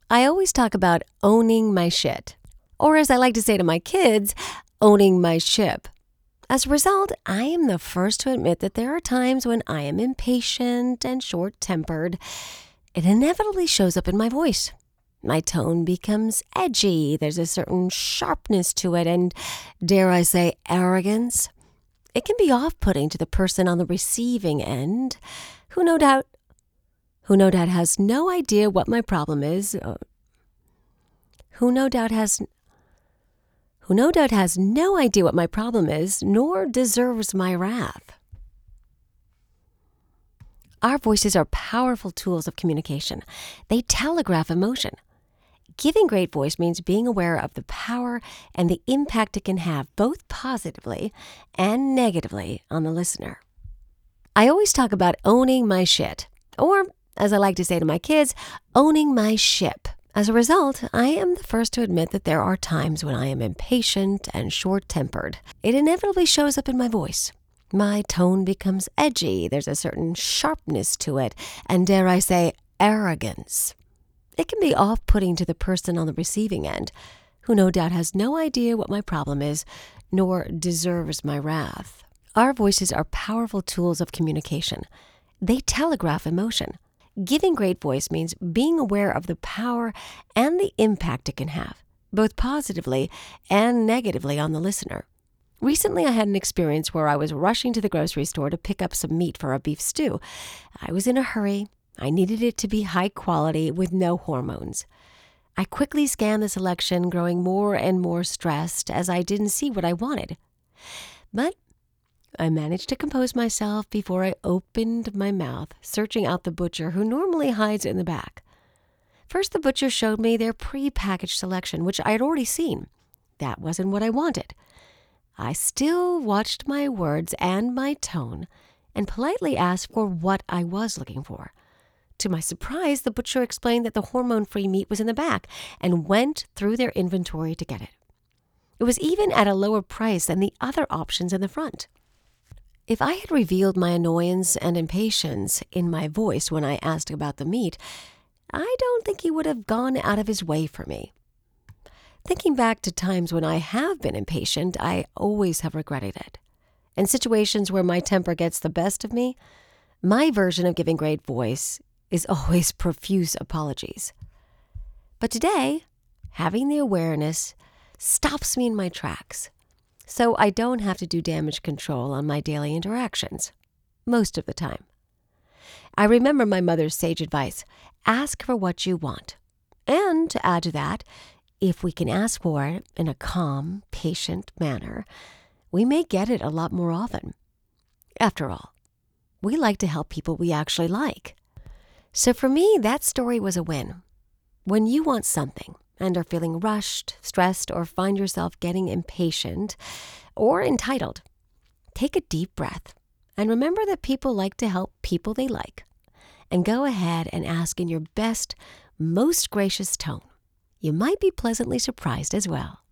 I always talk about owning my shit, or as I like to say to my kids, owning my ship. As a result, I am the first to admit that there are times when I am impatient and short-tempered. It inevitably shows up in my voice. My tone becomes edgy. There's a certain sharpness to it and, dare I say, arrogance. It can be off-putting to the person on the receiving end, who no doubt has no idea what my problem is, who no doubt has no idea what my problem is, nor deserves my wrath. Our voices are powerful tools of communication. They telegraph emotion. Giving great voice means being aware of the power and the impact it can have, both positively and negatively, on the listener. I always talk about owning my shit, or, as I like to say to my kids, owning my ship. As a result, I am the first to admit that there are times when I am impatient and short-tempered. It inevitably shows up in my voice. My tone becomes edgy. There's a certain sharpness to it, and dare I say, arrogance. It can be off-putting to the person on the receiving end, who no doubt has no idea what my problem is, nor deserves my wrath. Our voices are powerful tools of communication. They telegraph emotion. Giving great voice means being aware of the power and the impact it can have, both positively and negatively, on the listener. Recently, I had an experience where I was rushing to the grocery store to pick up some meat for a beef stew. I was in a hurry. I needed it to be high quality with no hormones. I quickly scanned the selection, growing more and more stressed as I didn't see what I wanted. But I managed to compose myself before I opened my mouth, searching out the butcher who normally hides in the back. First, the butcher showed me their pre-packaged selection, which I had already seen. That wasn't what I wanted. I still watched my words and my tone and politely asked for what I was looking for. To my surprise, the butcher explained that the hormone-free meat was in the back and went through their inventory to get it. It was even at a lower price than the other options in the front. If I had revealed my annoyance and impatience in my voice when I asked about the meat, I don't think he would have gone out of his way for me. Thinking back to times when I have been impatient, I always have regretted it. In situations where my temper gets the best of me, my version of giving great voice is always profuse apologies. But today, having the awareness stops me in my tracks, so I don't have to do damage control on my daily interactions, most of the time. I remember my mother's sage advice: ask for what you want. And to add to that, if we can ask for it in a calm, patient manner, we may get it a lot more often. After all, we like to help people we actually like. So for me, that story was a win. When you want something and are feeling rushed, stressed, or find yourself getting impatient or entitled, take a deep breath and remember that people like to help people they like. And go ahead and ask in your best, most gracious tone. You might be pleasantly surprised as well.